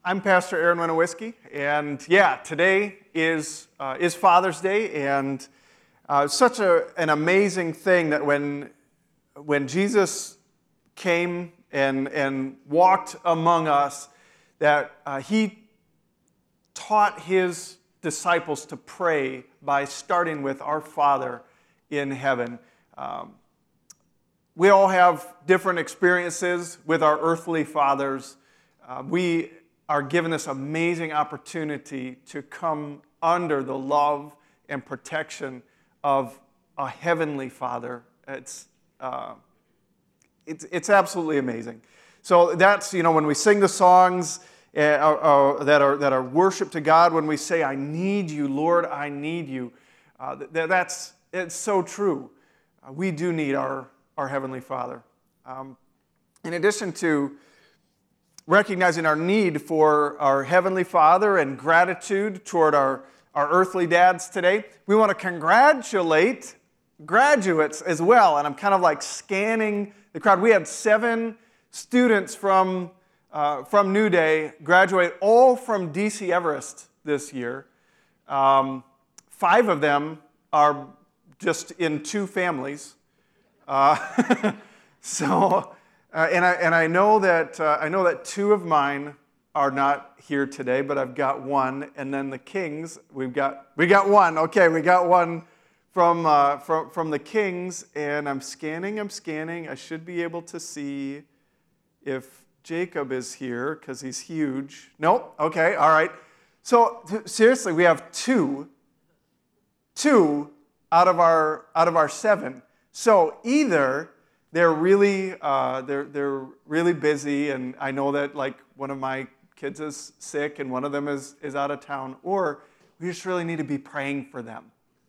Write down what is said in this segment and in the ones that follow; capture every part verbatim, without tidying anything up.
I'm Pastor Aaron Winowiski, and yeah, today is uh, is Father's Day, and uh, such a an amazing thing that when when Jesus came and and walked among us, that uh, he taught his disciples to pray by starting with our Father in heaven. Um, we all have different experiences with our earthly fathers. Uh, we are given this amazing opportunity to come under the love and protection of a heavenly Father. It's uh, it's it's absolutely amazing. So that's, you know, when we sing the songs uh, uh, that are that are worship to God, when we say, "I need you, Lord, I need you," uh, th- that's it's so true. Uh, we do need our our heavenly Father. Um, in addition to recognizing our need for our Heavenly Father and gratitude toward our, our earthly dads today, we want to congratulate graduates as well. And I'm kind of like scanning the crowd. We had seven students from, uh, from New Day graduate, all from D C Everest this year. Um, five of them are just in two families. Uh, so... Uh, and I and I know that uh, I know that two of mine are not here today, but I've got one, and then the Kings, we've got we got one. Okay, we got one from uh, from from the Kings, and I'm scanning, I'm scanning. I should be able to see if Jacob is here because he's huge. Nope. Okay. All right. So th- seriously, we have two, two out of our out of our seven. So either They're really, uh, they're they're really busy, and I know that like one of my kids is sick, and one of them is is out of town. Or we just really need to be praying for them.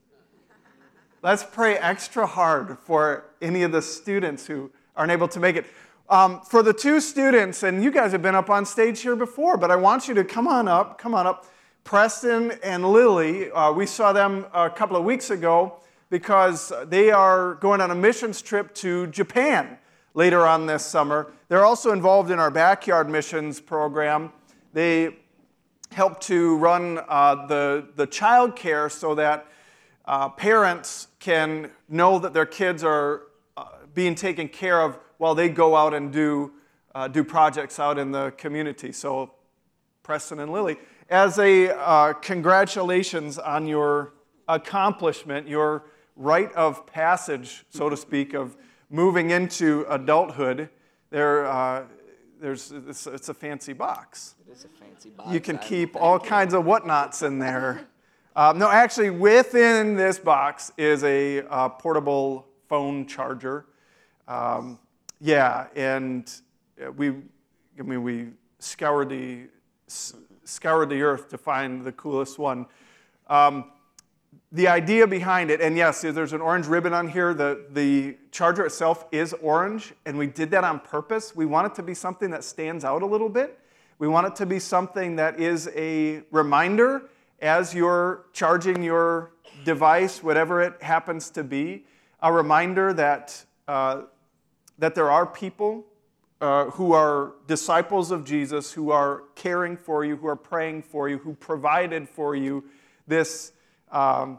Let's pray extra hard for any of the students who aren't able to make it. Um, for the two students, and you guys have been up on stage here before, but I want you to come on up, come on up. Preston and Lily, uh, we saw them a couple of weeks ago, because they are going on a missions trip to Japan later on this summer. They're also involved in our backyard missions program. They help to run uh, the, the child care so that uh, parents can know that their kids are uh, being taken care of while they go out and do, uh, do projects out in the community. So Preston and Lily, as a uh, congratulations on your accomplishment, your rite of passage, so to speak, of moving into adulthood, there, uh, there's it's, it's a fancy box. It is a fancy box. You can I keep all you. kinds of whatnots in there. Um, no, actually, within this box is a uh, portable phone charger. Um, yeah, and we, I mean, we scoured the scoured the earth to find the coolest one. Um, The idea behind it, and yes, there's an orange ribbon on here. The, the charger itself is orange, and we did that on purpose. We want it to be something that stands out a little bit. We want it to be something that is a reminder as you're charging your device, whatever it happens to be, a reminder that, uh, that there are people uh, who are disciples of Jesus, who are caring for you, who are praying for you, who provided for you this Um,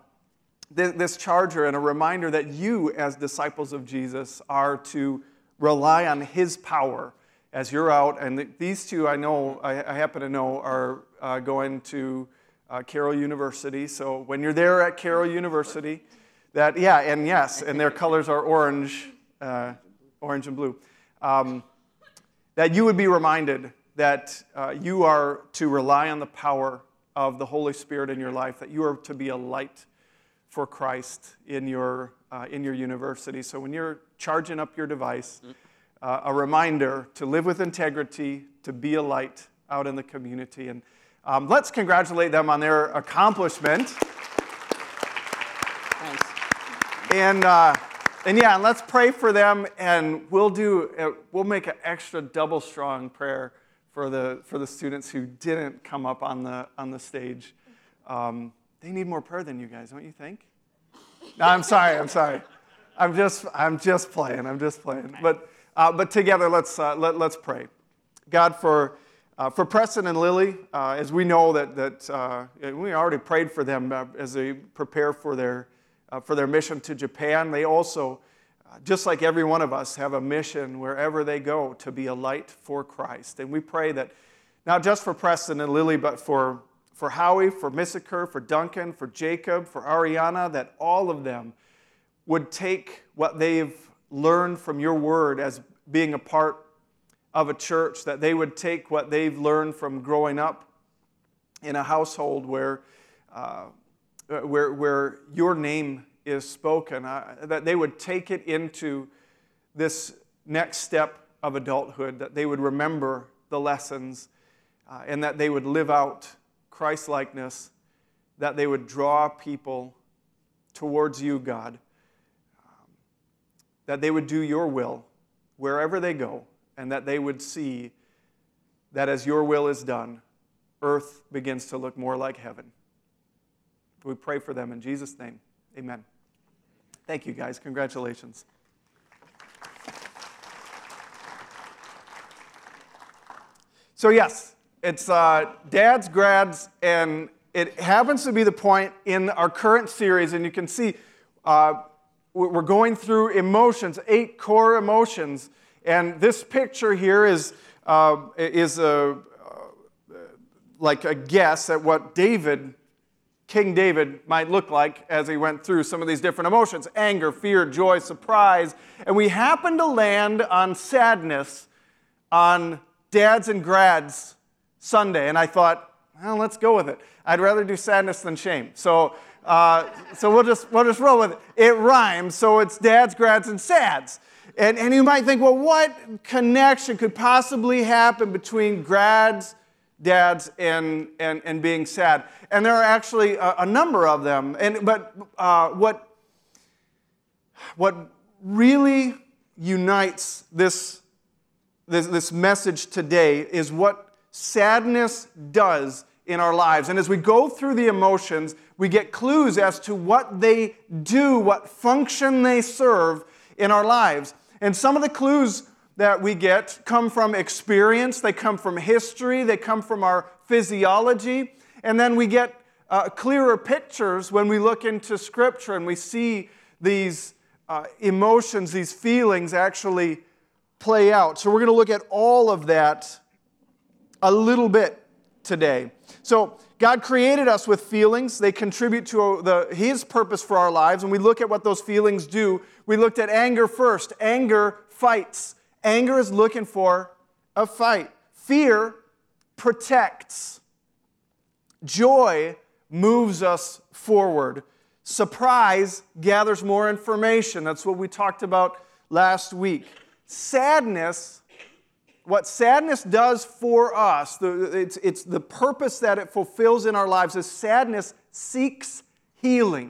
this charger, and a reminder that you, as disciples of Jesus, are to rely on His power as you're out. And these two, I know, I, I happen to know, are uh, going to uh, Carroll University. So when you're there at Carroll University, that yeah, and yes, and their colors are orange, uh, orange and blue. Um, that you would be reminded that uh, you are to rely on the power of the Holy Spirit in your life, that you are to be a light for Christ in your uh, in your university. So when you're charging up your device, uh, a reminder to live with integrity, to be a light out in the community. And um, let's congratulate them on their accomplishment. Thanks. And uh, and yeah, and let's pray for them, and we'll do uh, we'll make an extra double strong prayer for the for the students who didn't come up on the on the stage. Um, they need more prayer than you guys, don't you think? No, I'm sorry, I'm sorry. I'm just I'm just playing. I'm just playing. But uh, but together, let's uh, let let's pray. God, for Uh, for Preston and Lily, uh, as we know that, that uh, we already prayed for them uh, as they prepare for their, uh, for their mission to Japan. They also, uh, just like every one of us, have a mission wherever they go to be a light for Christ. And we pray that not just for Preston and Lily, but for, for Howie, for Missaker, for Duncan, for Jacob, for Ariana, that all of them would take what they've learned from your word as being a part of a church, that they would take what they've learned from growing up in a household where, uh, where, where your name is spoken, uh, that they would take it into this next step of adulthood, that they would remember the lessons, uh, and that they would live out Christ-likeness, that they would draw people towards you, God, um, that they would do your will wherever they go, and that they would see that as your will is done, earth begins to look more like heaven. We pray for them in Jesus' name. Amen. Thank you, guys. Congratulations. So yes, it's uh, dads, grads, and it happens to be the point in our current series, and you can see uh, we're going through emotions, eight core emotions. And this picture here is, uh, is a, uh, like a guess at what David, King David, might look like as he went through some of these different emotions: anger, fear, joy, surprise. And we happened to land on sadness on Dads and Grads Sunday. And I thought, well, let's go with it. I'd rather do sadness than shame. So, uh, so we'll just we'll just roll with it. It rhymes, so it's Dads, Grads, and Sads. And, and you might think, well, what connection could possibly happen between grads, dads, and, and, and being sad? And there are actually a, a number of them. And, but uh, what, what really unites this, this, this message today is what sadness does in our lives. And as we go through the emotions, we get clues as to what they do, what function they serve in our lives. And some of the clues that we get come from experience, they come from history, they come from our physiology, and then we get uh, clearer pictures when we look into Scripture and we see these uh, emotions, these feelings actually play out. So we're going to look at all of that a little bit today. So God created us with feelings. They contribute to the, His purpose for our lives, and we look at what those feelings do. We looked at anger first. Anger fights. Anger is looking for a fight. Fear protects. Joy moves us forward. Surprise gathers more information. That's what we talked about last week. Sadness, what sadness does for us, the, it's, it's the purpose that it fulfills in our lives, is sadness seeks healing.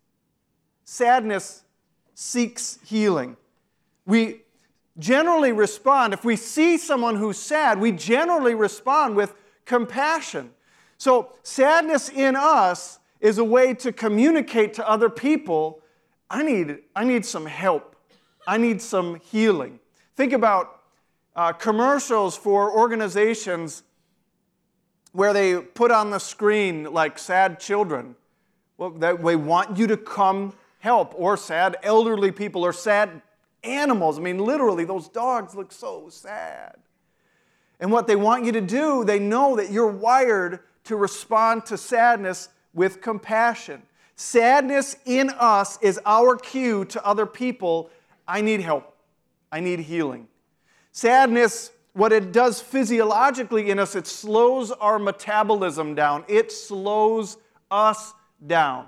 Sadness seeks healing. We generally respond, if we see someone who's sad, we generally respond with compassion. So sadness in us is a way to communicate to other people, I need, I need some help. I need some healing. Think about uh, commercials for organizations where they put on the screen like sad children. Well, that they want you to come help, or sad elderly people, or sad animals. I mean, literally, those dogs look so sad. And what they want you to do, they know that you're wired to respond to sadness with compassion. Sadness in us is our cue to other people, I need help. I need healing. Sadness, what it does physiologically in us, it slows our metabolism down. It slows us down.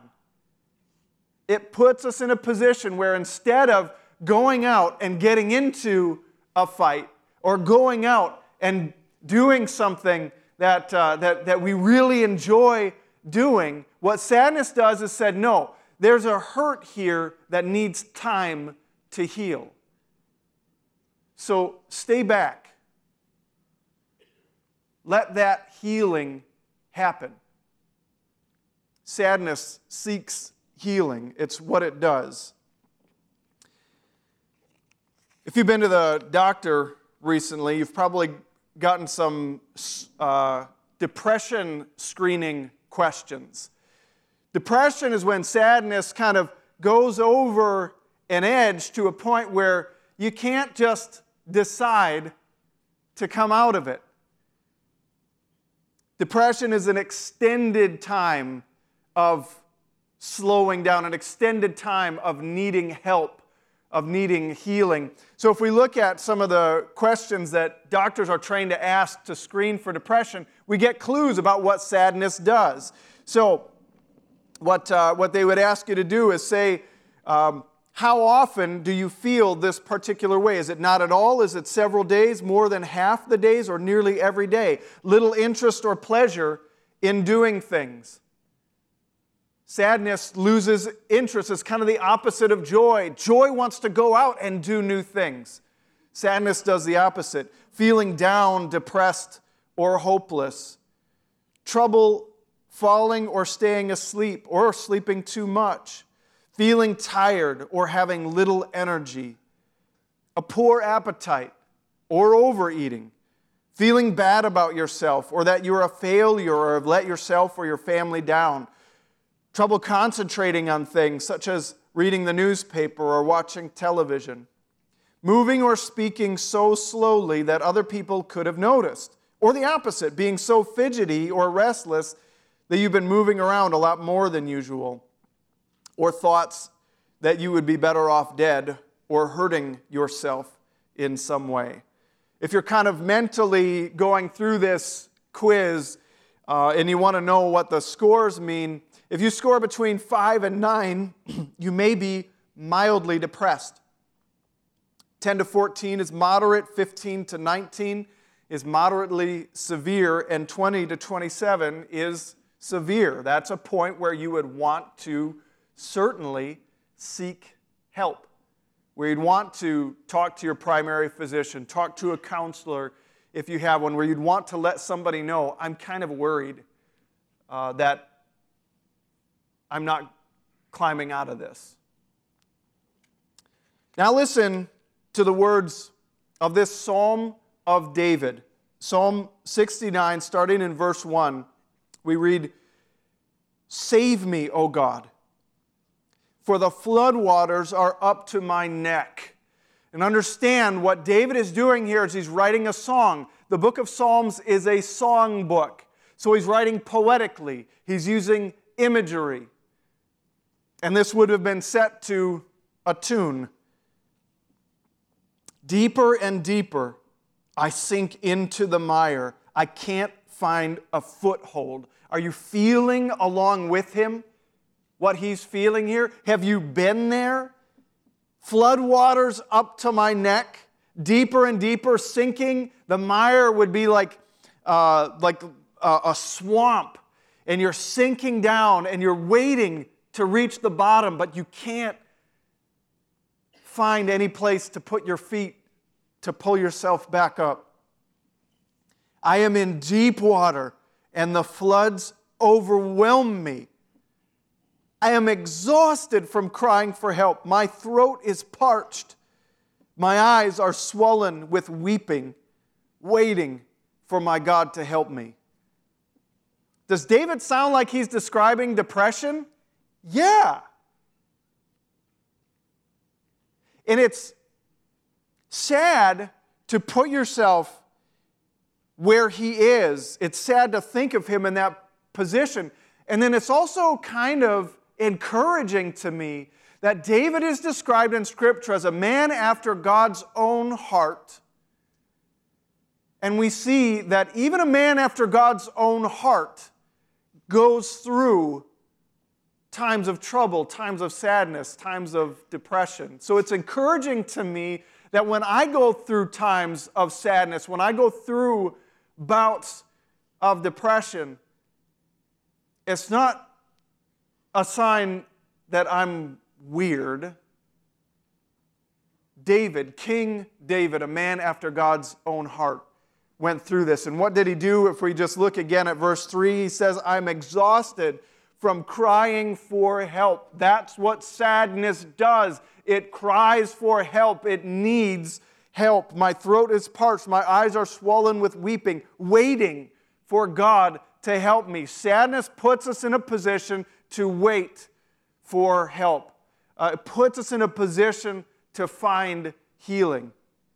It puts us in a position where instead of going out and getting into a fight, or going out and doing something that, uh, that, that we really enjoy doing, what sadness does is said, no, there's a hurt here that needs time to heal. So stay back. Let that healing happen. Sadness seeks healing. It's what it does. If you've been to the doctor recently, you've probably gotten some uh, depression screening questions. Depression is when sadness kind of goes over an edge to a point where you can't just decide to come out of it. Depression is an extended time of slowing down, an extended time of needing help, of needing healing. So if we look at some of the questions that doctors are trained to ask to screen for depression, we get clues about what sadness does. So what, uh, what they would ask you to do is say, um, how often do you feel this particular way? Is it not at all? Is it several days, more than half the days, or nearly every day? Little interest or pleasure in doing things. Sadness loses interest. It's kind of the opposite of joy. Joy wants to go out and do new things. Sadness does the opposite. Feeling down, depressed, or hopeless. Trouble falling or staying asleep, or sleeping too much. Feeling tired or having little energy. A poor appetite or overeating. Feeling bad about yourself, or that you're a failure or have let yourself or your family down. Trouble concentrating on things such as reading the newspaper or watching television. Moving or speaking so slowly that other people could have noticed. Or the opposite, being so fidgety or restless that you've been moving around a lot more than usual. Or thoughts that you would be better off dead or hurting yourself in some way. If you're kind of mentally going through this quiz uh, and you want to know what the scores mean, if you score between five and nine, you may be mildly depressed. ten to fourteen is moderate, fifteen to nineteen is moderately severe, and twenty to twenty-seven is severe. That's a point where you would want to certainly seek help, where you'd want to talk to your primary physician, talk to a counselor if you have one, where you'd want to let somebody know, I'm kind of worried uh, that I'm not climbing out of this. Now listen to the words of this Psalm of David. Psalm sixty-nine, starting in verse one, we read, "Save me, O God, for the floodwaters are up to my neck." And understand what David is doing here is he's writing a song. The book of Psalms is a song book. So he's writing poetically. He's using imagery. And this would have been set to a tune. Deeper and deeper I sink into the mire. I can't find a foothold. Are you feeling along with him what he's feeling here? Have you been there? Floodwaters up to my neck, deeper and deeper, sinking. The mire would be like, uh, like a, a swamp, and you're sinking down, and you're waiting to reach the bottom, but you can't find any place to put your feet to pull yourself back up. I am in deep water, and the floods overwhelm me. I am exhausted from crying for help. My throat is parched. My eyes are swollen with weeping, waiting for my God to help me. Does David sound like he's describing depression? Yeah. And it's sad to put yourself where he is. It's sad to think of him in that position. And then it's also kind of encouraging to me that David is described in Scripture as a man after God's own heart. And we see that even a man after God's own heart goes through times of trouble, times of sadness, times of depression. So it's encouraging to me that when I go through times of sadness, when I go through bouts of depression, it's not a sign that I'm weird. David, King David, a man after God's own heart, went through this. And what did he do? If we just look again at verse three, he says, I'm exhausted from crying for help. That's what sadness does. It cries for help. It needs help. My throat is parched. My eyes are swollen with weeping, waiting for God to help me. Sadness puts us in a position to wait for help. Uh, it puts us in a position to find healing.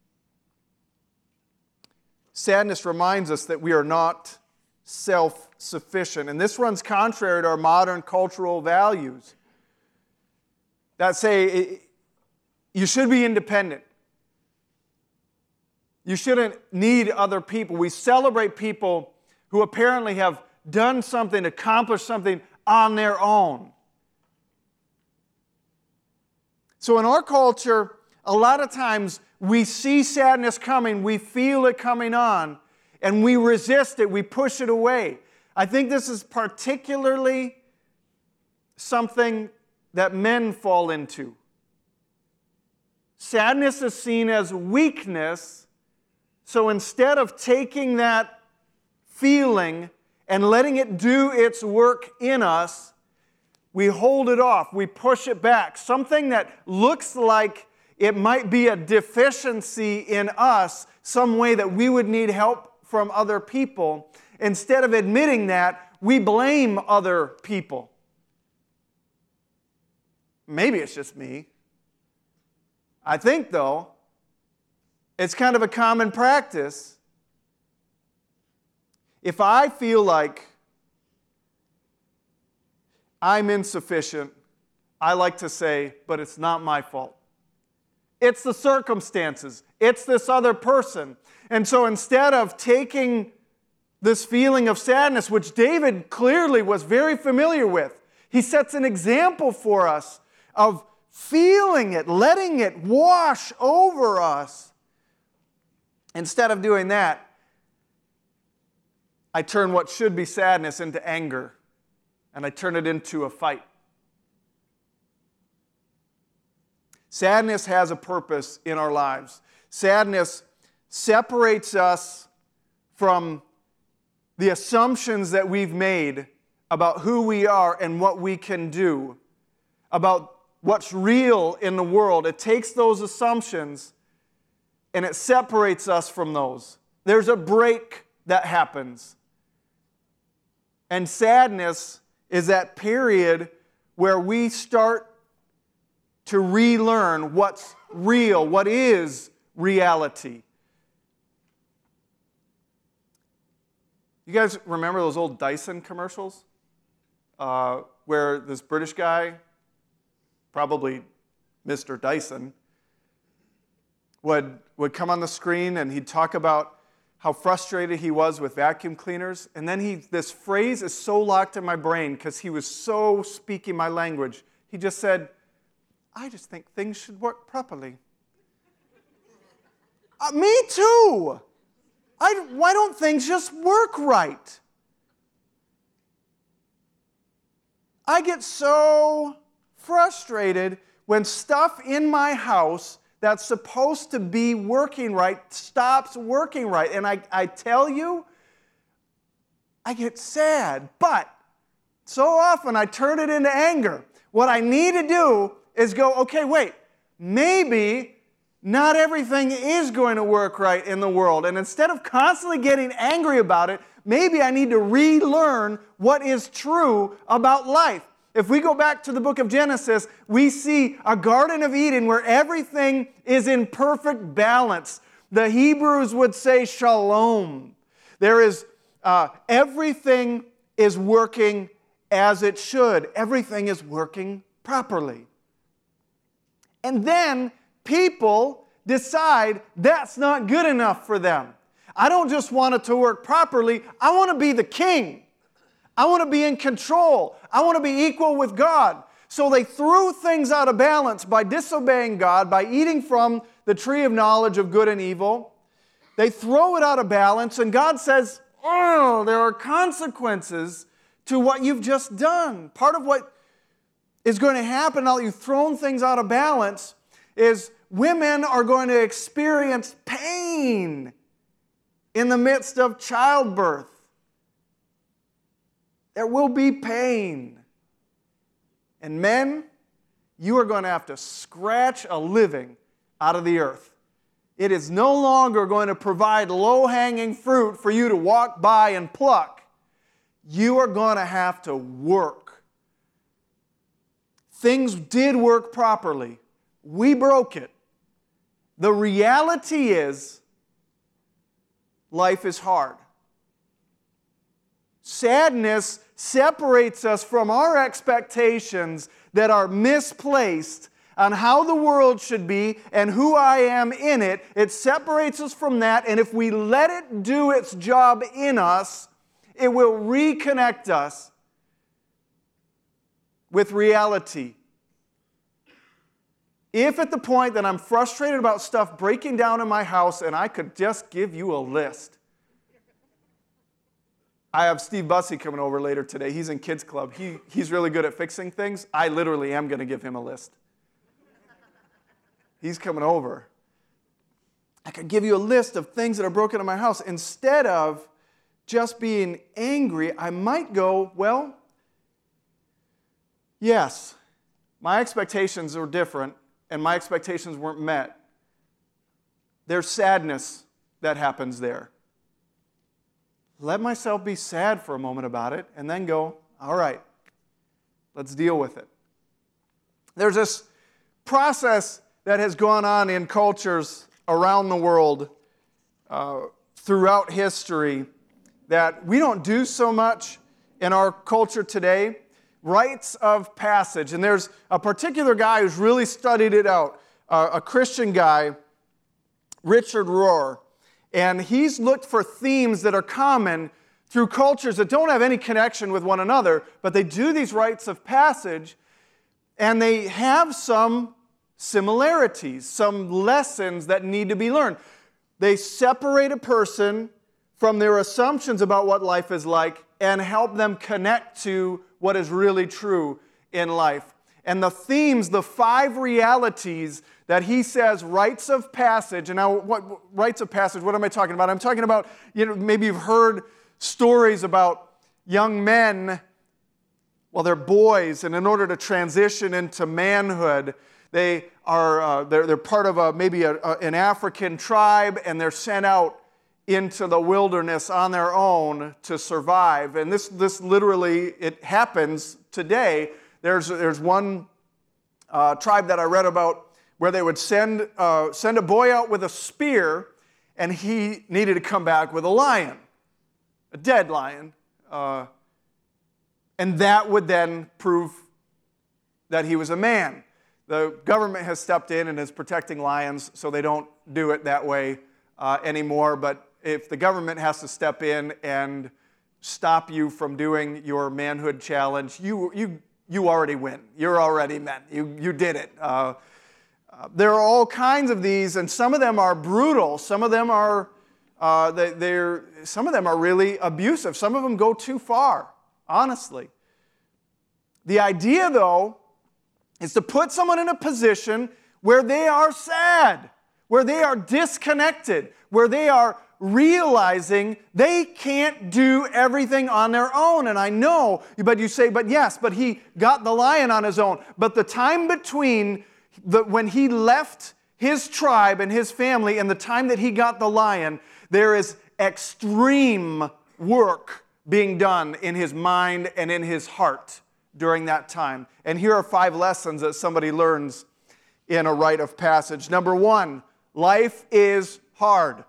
Sadness reminds us that we are not self-sufficient. And this runs contrary to our modern cultural values that say you should be independent. You shouldn't need other people. We celebrate people who apparently have done something, accomplished something on their own. So in our culture, a lot of times we see sadness coming, we feel it coming on, and we resist it, we push it away. I think this is particularly something that men fall into. Sadness is seen as weakness, so instead of taking that feeling and letting it do its work in us, we hold it off, we push it back. Something that looks like it might be a deficiency in us, some way that we would need help from other people. Instead of admitting that, we blame other people. Maybe it's just me. I think, though, it's kind of a common practice. If I feel like I'm insufficient, I like to say, but it's not my fault. It's the circumstances. It's this other person. And so instead of taking this feeling of sadness, which David clearly was very familiar with, he sets an example for us of feeling it, letting it wash over us. Instead of doing that, I turn what should be sadness into anger, and I turn it into a fight. Sadness has a purpose in our lives. Sadness separates us from the assumptions that we've made about who we are and what we can do, about what's real in the world. It takes those assumptions and it separates us from those. There's a break that happens. And sadness is that period where we start to relearn what's real, what is reality. You guys remember those old Dyson commercials? Uh, where this British guy, probably Mister Dyson, would, would come on the screen and he'd talk about how frustrated he was with vacuum cleaners. And then he, this phrase is so locked in my brain because he was so speaking my language. He just said, I just think things should work properly. Uh, me too. I, why don't things just work right? I get so frustrated when stuff in my house that's supposed to be working right stops working right. And I, I tell you, I get sad. But so often I turn it into anger. What I need to do is go, okay, wait, maybe not everything is going to work right in the world. And instead of constantly getting angry about it, maybe I need to relearn what is true about life. If we go back to the book of Genesis, we see a Garden of Eden where everything is in perfect balance. The Hebrews would say shalom. There is, uh, everything is working as it should. Everything is working properly. And then people decide that's not good enough for them. I don't just want it to work properly. I want to be the king. I want to be in control. I want to be equal with God. So they threw things out of balance by disobeying God, by eating from the tree of knowledge of good and evil. They throw it out of balance, and God says, oh, there are consequences to what you've just done. Part of what is going to happen now that you've thrown things out of balance is women are going to experience pain in the midst of childbirth. There will be pain. And men, you are going to have to scratch a living out of the earth It is no longer going to provide low-hanging fruit for you to walk by and pluck. You are going to have to work. Things did work properly. We broke it. The reality is, life is hard. Sadness separates us from our expectations that are misplaced on how the world should be and who I am in it. It separates us from that, and if we let it do its job in us, it will reconnect us with reality. If at the point that I'm frustrated about stuff breaking down in my house and I could just give you a list. I have Steve Bussey coming over later today. He's in Kids Club. He, he's really good at fixing things. I literally am going to give him a list. He's coming over. I could give you a list of things that are broken in my house. Instead of just being angry, I might go, well, yes, my expectations were different, and my expectations weren't met. There's sadness that happens there. Let myself be sad for a moment about it, and then go, all right, let's deal with it. There's this process that has gone on in cultures around the world uh, throughout history that we don't do so much in our culture today. Rites of passage. And there's a particular guy who's really studied it out, uh, a Christian guy, Richard Rohr. And he's looked for themes that are common through cultures that don't have any connection with one another, but they do these rites of passage, and they have some similarities, some lessons that need to be learned. They separate a person from their assumptions about what life is like and help them connect to what is really true in life. And the themes, the five realities that he says rites of passage, and now what rites of passage, what am I talking about? I'm talking about, you know, maybe you've heard stories about young men, well, they're boys, and in order to transition into manhood, they are uh, they're, they're part of a maybe a, a, an African tribe, and they're sent out into the wilderness on their own to survive. And this, this literally, it happens today. There's, there's one uh, tribe that I read about where they would send, uh, send a boy out with a spear, and he needed to come back with a lion, a dead lion. Uh, and that would then prove that he was a man. The government has stepped in and is protecting lions, so they don't do it that way uh, anymore. But if the government has to step in and stop you from doing your manhood challenge, you you you already win. You're already men. You you did it. Uh, uh, there are all kinds of these, and some of them are brutal. Some of them are uh, they, they're some of them are really abusive. Some of them go too far. Honestly, the idea though is to put someone in a position where they are sad, where they are disconnected, where they are realizing they can't do everything on their own. And I know, but you say, but yes, but he got the lion on his own. But the time between the, when he left his tribe and his family and the time that he got the lion, there is extreme work being done in his mind and in his heart during that time. And here are five lessons that somebody learns in a rite of passage. Number one, life is hard.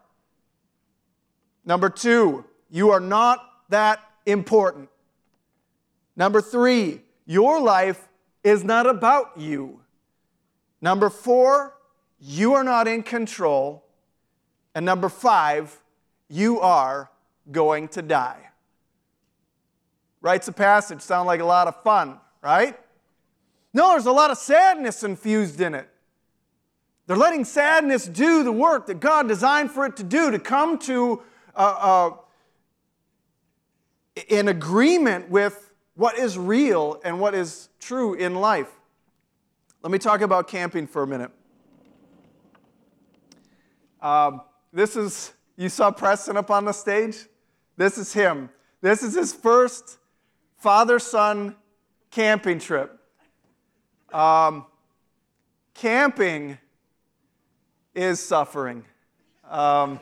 Number two, you are not that important. Number three, your life is not about you. Number four, you are not in control. And number five, you are going to die. Rites of passage sound like a lot of fun, right? No, there's a lot of sadness infused in it. They're letting sadness do the work that God designed for it to do, to come to uh, uh, in agreement with what is real and what is true in life. Let me talk about camping for a minute. Um, this is, you saw Preston up on the stage? This is him. This is his first father-son camping trip. Um, camping is suffering. Um,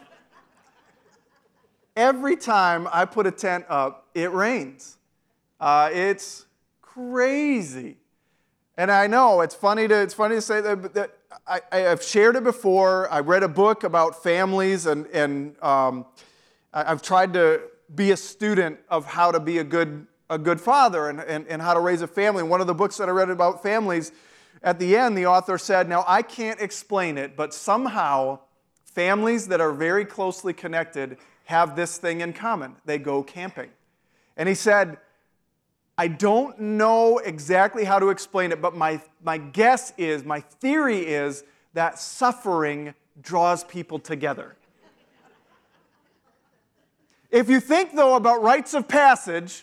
every time I put a tent up, it rains. Uh, it's crazy. And I know it's funny to it's funny to say that, that I, I've shared it before. I read a book about families, and and um, I've tried to be a student of how to be a good a good father and, and, and how to raise a family. One of the books that I read about families, at the end, the author said, now I can't explain it, but somehow families that are very closely connected have this thing in common. They go camping. And he said, I don't know exactly how to explain it, but my, my guess is, my theory is that suffering draws people together. If you think, though, about rites of passage,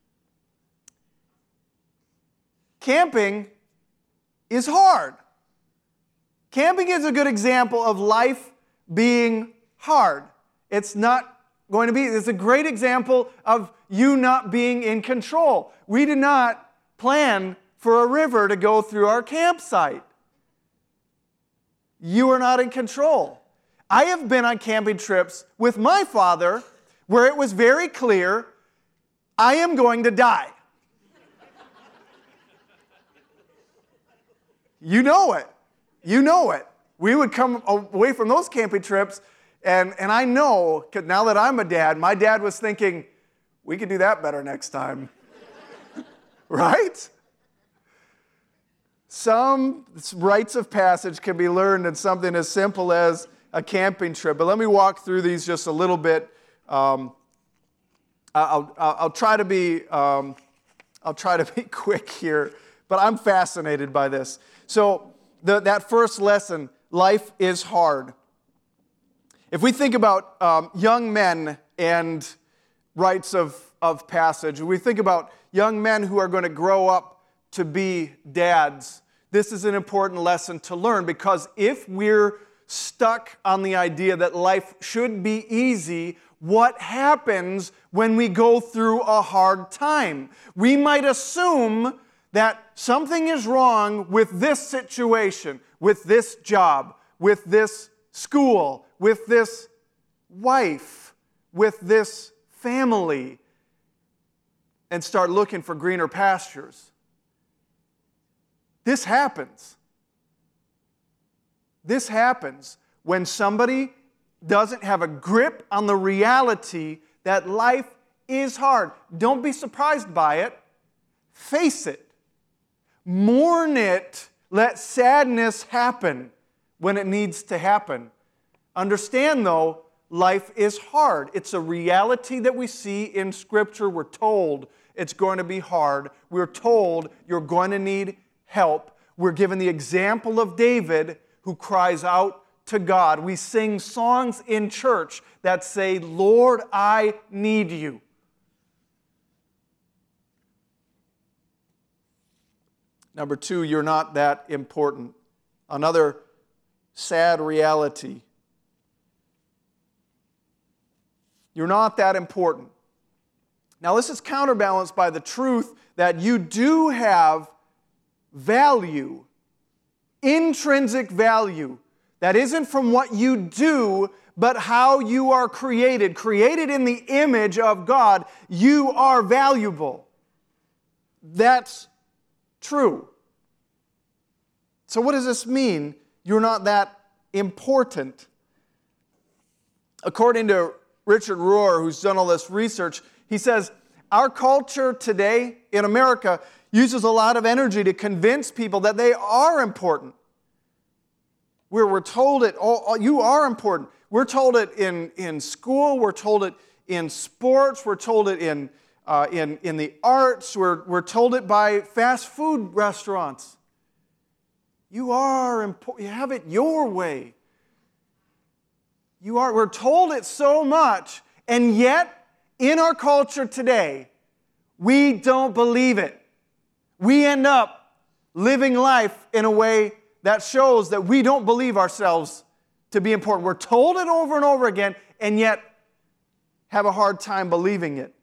camping is hard. Camping is a good example of life being hard. It's not going to be, it's a great example of you not being in control. We did not plan for a river to go through our campsite. You are not in control. I have been on camping trips with my father where it was very clear, I am going to die. You know it. You know it. We would come away from those camping trips, and, and I know, because now that I'm a dad, my dad was thinking, we could do that better next time. Right? Some rites of passage can be learned in something as simple as a camping trip. But let me walk through these just a little bit. Um, I'll, I'll, I'll try to be um, I'll try to be quick here, but I'm fascinated by this. So the, that first lesson, life is hard. If we think about um, young men and rites of, of passage, we think about young men who are going to grow up to be dads, this is an important lesson to learn, because if we're stuck on the idea that life should be easy, what happens when we go through a hard time? We might assume that something is wrong with this situation, with this job, with this school, with this wife, with this family, and start looking for greener pastures. This happens. This happens when somebody doesn't have a grip on the reality that life is hard. Don't be surprised by it. Face it. Mourn it. Let sadness happen when it needs to happen. Understand, though, life is hard. It's a reality that we see in Scripture. We're told it's going to be hard. We're told you're going to need help. We're given the example of David, who cries out to God. We sing songs in church that say, Lord, I need you. Number two, you're not that important. Another sad reality. You're not that important. Now, this is counterbalanced by the truth that you do have value, intrinsic value, that isn't from what you do, but how you are created. Created in the image of God, you are valuable. That's true. So what does this mean? You're not that important. According to Richard Rohr, who's done all this research, he says, our culture today in America uses a lot of energy to convince people that they are important. Where we're told it, oh, you are important. We're told it in, in school, we're told it in sports, we're told it in, uh, in, in the arts, we're, we're told it by fast food restaurants. You are important. You have it your way. You are, we're told it so much, and yet in our culture today, we don't believe it. We end up living life in a way that shows that we don't believe ourselves to be important. We're told it over and over again, and yet have a hard time believing it.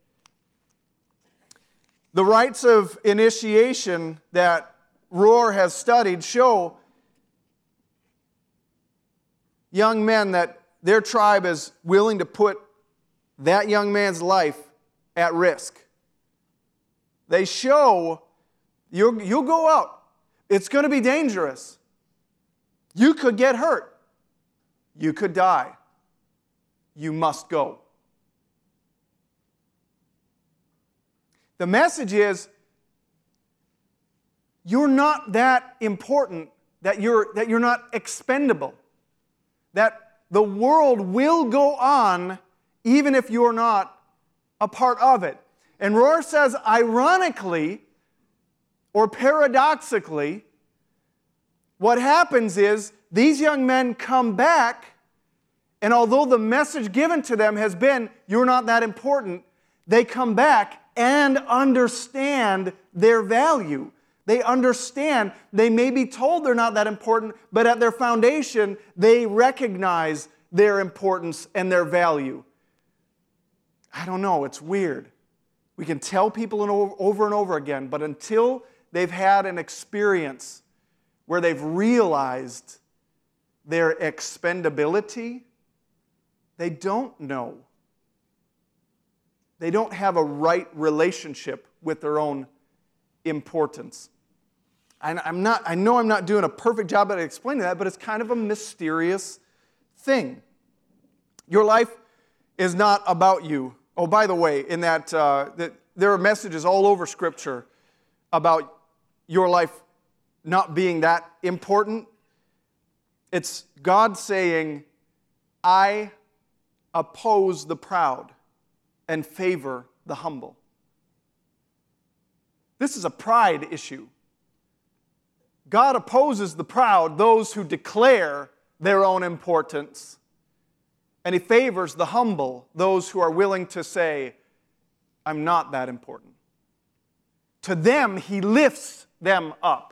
The rites of initiation that Rohr has studied show young men that their tribe is willing to put that young man's life at risk. They show you'll, you'll go out. It's going to be dangerous. You could get hurt. You could die. You must go. The message is, you're not that important, that you're, that you're not expendable, that the world will go on even if you're not a part of it. And Rohr says, ironically, or paradoxically, what happens is these young men come back, and although the message given to them has been, you're not that important, they come back and understand their value. They understand, they may be told they're not that important, but at their foundation, they recognize their importance and their value. I don't know, it's weird. We can tell people over and over again, but until they've had an experience where they've realized their expendability, they don't know. They don't have a right relationship with their own importance. And I'm not, I know I'm not doing a perfect job at explaining that, but it's kind of a mysterious thing. Your life is not about you. Oh, by the way, in that, uh, that there are messages all over Scripture about your life not being that important. It's God saying, I oppose the proud and favor the humble. This is a pride issue. God opposes the proud, those who declare their own importance. And He favors the humble, those who are willing to say, I'm not that important. To them, He lifts them up.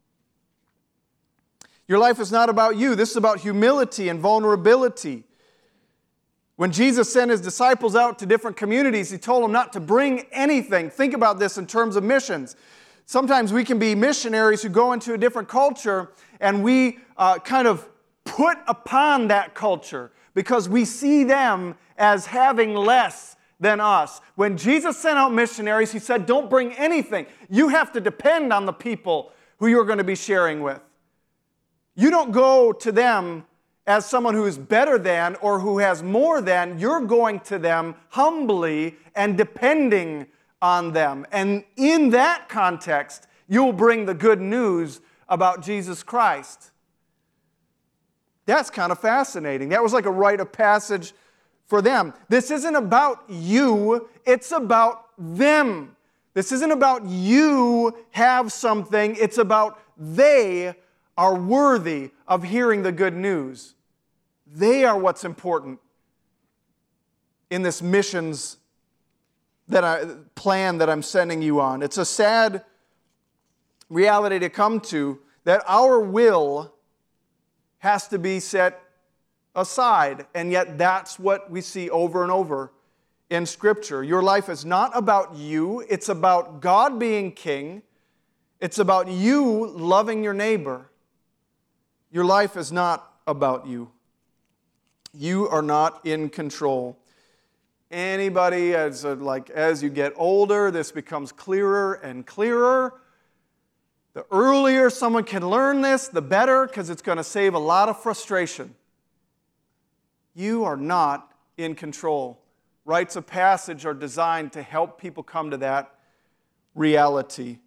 Your life is not about you. This is about humility and vulnerability. When Jesus sent His disciples out to different communities, He told them not to bring anything. Think about this in terms of missions. Sometimes we can be missionaries who go into a different culture and we uh, kind of put upon that culture because we see them as having less than us. When Jesus sent out missionaries, He said, don't bring anything. You have to depend on the people who you're going to be sharing with. You don't go to them as someone who is better than or who has more than. You're going to them humbly and depending on them. And in that context, you'll bring the good news about Jesus Christ. That's kind of fascinating. That was like a rite of passage for them. This isn't about you, it's about them. This isn't about you have something, it's about they are worthy of hearing the good news. They are what's important in this missions that I, plan that I'm sending you on. It's a sad reality to come to that our will has to be set aside, and yet that's what we see over and over in Scripture. Your life is not about you. It's about God being king. It's about you loving your neighbor. Your life is not about you. You are not in control. Anybody, as a, like as you get older, this becomes clearer and clearer. The earlier someone can learn this, the better, because it's going to save a lot of frustration. You are not in control. Rites of passage are designed to help people come to that reality.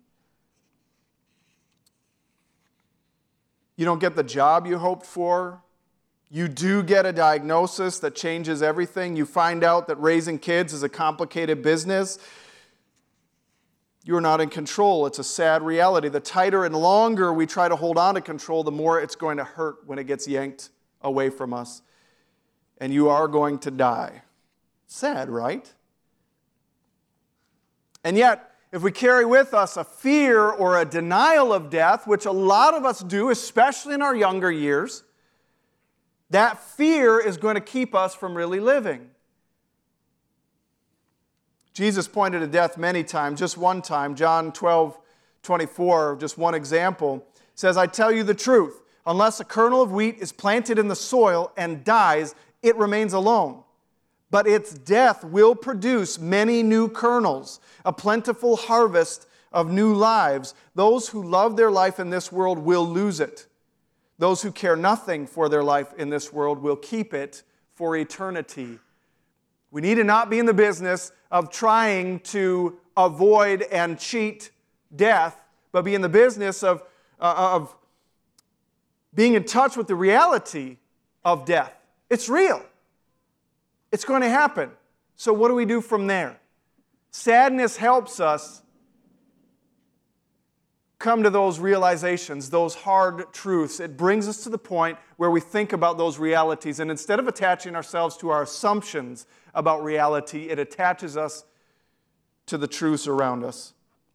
You don't get the job you hoped for. You do get a diagnosis that changes everything. You find out that raising kids is a complicated business. You're not in control. It's a sad reality. The tighter and longer we try to hold on to control, the more it's going to hurt when it gets yanked away from us. And you are going to die. Sad, right? And yet, if we carry with us a fear or a denial of death, which a lot of us do, especially in our younger years, that fear is going to keep us from really living. Jesus pointed to death many times. Just one time, John twelve twenty-four, just one example, says, I tell you the truth, unless a kernel of wheat is planted in the soil and dies, it remains alone. But its death will produce many new kernels, a plentiful harvest of new lives. Those who love their life in this world will lose it. Those who care nothing for their life in this world will keep it for eternity. We need to not be in the business of trying to avoid and cheat death, but be in the business of, uh, of being in touch with the reality of death. It's real. It's going to happen. So what do we do from there? Sadness helps us come to those realizations, those hard truths. It brings us to the point where we think about those realities, and instead of attaching ourselves to our assumptions about reality, it attaches us to the truths around us.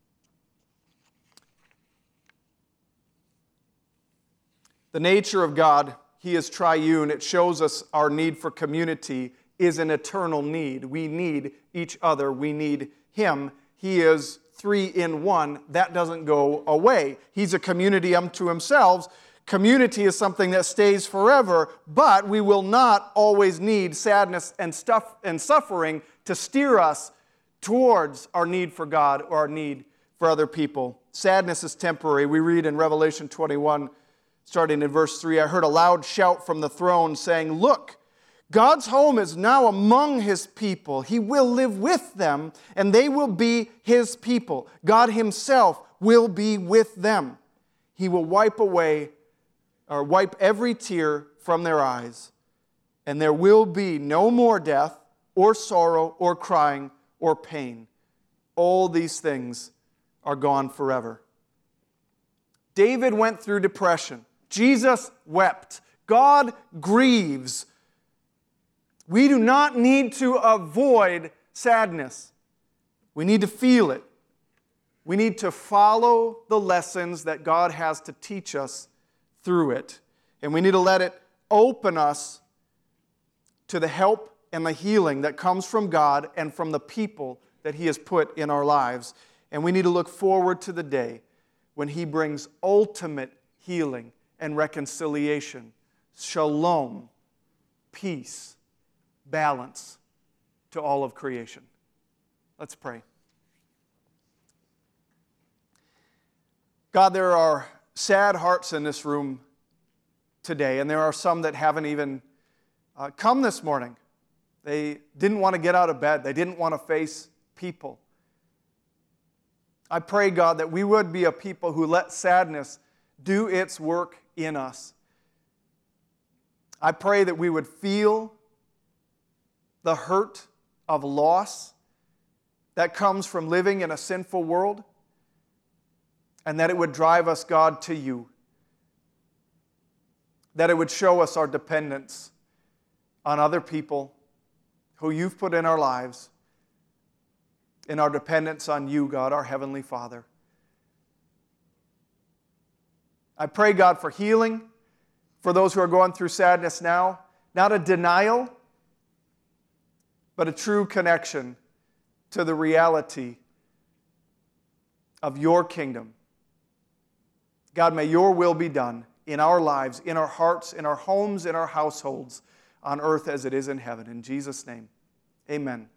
The nature of God, He is triune. It shows us our need for community is an eternal need. We need each other. We need Him. He is three in one. That doesn't go away. He's a community unto Himself. Community is something that stays forever, but we will not always need sadness and stuff and suffering to steer us towards our need for God or our need for other people. Sadness is temporary. We read in Revelation twenty-one, starting in verse three, I heard a loud shout from the throne saying, "Look, God's home is now among His people. He will live with them, and they will be His people. God Himself will be with them. He will wipe away, or wipe every tear from their eyes, and there will be no more death, or sorrow, or crying, or pain. All these things are gone forever." David went through depression. Jesus wept. God grieves. We do not need to avoid sadness. We need to feel it. We need to follow the lessons that God has to teach us through it. And we need to let it open us to the help and the healing that comes from God and from the people that He has put in our lives. And we need to look forward to the day when He brings ultimate healing and reconciliation, shalom, peace, balance to all of creation. Let's pray. God, there are sad hearts in this room today, and there are some that haven't even uh, come this morning. They didn't want to get out of bed. They didn't want to face people. I pray, God, that we would be a people who let sadness do its work in us. I pray that we would feel the hurt of loss that comes from living in a sinful world, and that it would drive us, God, to You. That it would show us our dependence on other people who You've put in our lives, in our dependence on You, God, our Heavenly Father. I pray, God, for healing for those who are going through sadness now. Not a denial, but a true connection to the reality of Your kingdom. God, may Your will be done in our lives, in our hearts, in our homes, in our households, on earth as it is in heaven. In Jesus' name, amen.